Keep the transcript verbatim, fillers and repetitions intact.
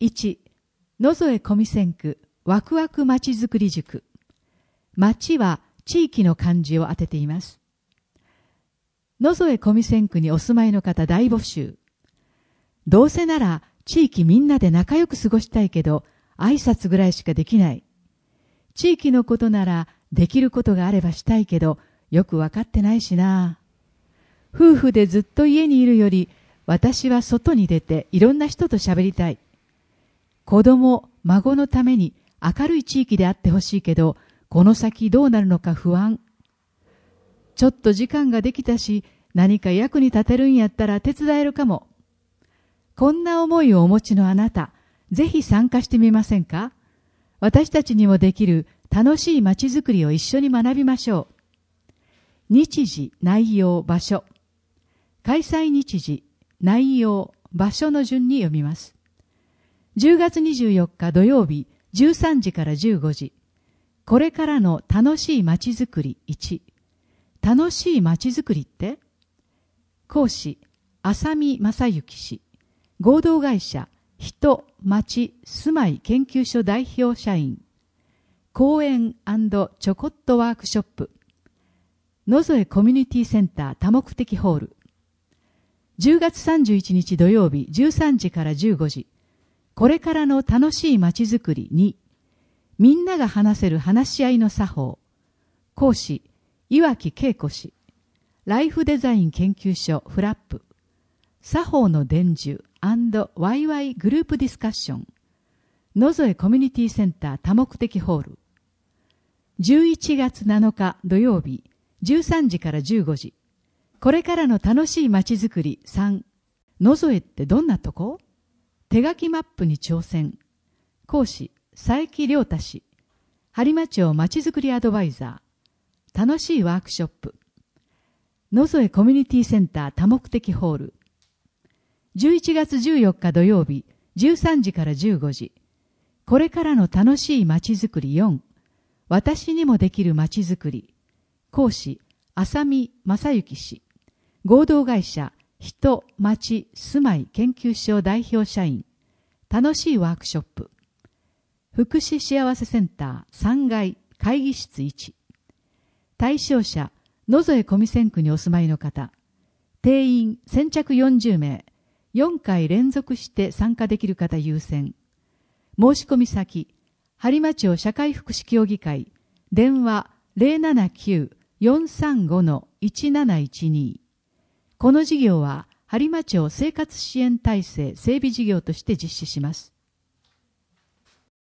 いち、野添小見線区ワクワクまちづくり塾。町は地域の漢字を当てています。野添小見線区にお住まいの方大募集。どうせなら地域みんなで仲良く過ごしたいけど、挨拶ぐらいしかできない。地域のことならできることがあればしたいけど、よくわかってないしな。夫婦でずっと家にいるより、私は外に出ていろんな人と喋りたい。子供、孫のために明るい地域であってほしいけど、この先どうなるのか不安。ちょっと時間ができたし、何か役に立てるんやったら手伝えるかも。こんな思いをお持ちのあなた、ぜひ参加してみませんか？私たちにもできる楽しいまちづくりを一緒に学びましょう。日時、内容、場所。開催日時、内容、場所の順に読みます。じゅうがつにじゅうよっか土曜日じゅうさんじからじゅうごじ。これからの楽しいまちづくりいち。楽しいまちづくりって？講師、浅見正幸氏。合同会社、人、町、住まい研究所代表社員。講演&チョコットワークショップ。野添コミュニティセンター多目的ホール。じゅうがつさんじゅういちにち土曜日じゅうさんじからじゅうごじ。これからの楽しいまちづくりに、みんなが話せる話し合いの作法。講師、岩木恵子氏。ライフデザイン研究所フラップ。作法の伝授&ワイワイグループディスカッション。野添コミュニティセンター多目的ホール。じゅういちがつなのか土曜日じゅうさんじからじゅうごじ。これからの楽しいまちづくりさん。野添ってどんなとこ？手書きマップに挑戦。講師、佐伯亮太氏。播磨町まちづくりアドバイザー。楽しいワークショップ。野添コミュニティセンター多目的ホール。じゅういちがつじゅうよっか土曜日じゅうさんじからじゅうごじ。これからの楽しいまちづくりよん。私にもできるまちづくり。講師、浅見正幸氏。合同会社、人、町、住まい研究所代表社員。楽しいワークショップ。福祉幸せセンターさんがい会議室いち。対象者、野添小見線区にお住まいの方。定員先着よんじゅうめい。よんかい連続して参加できる方優先。申し込み先、播磨町社会福祉協議会。電話 ゼロななきゅう よんさんご いちなないちに。この事業は播磨町生活支援体制整備事業として実施します。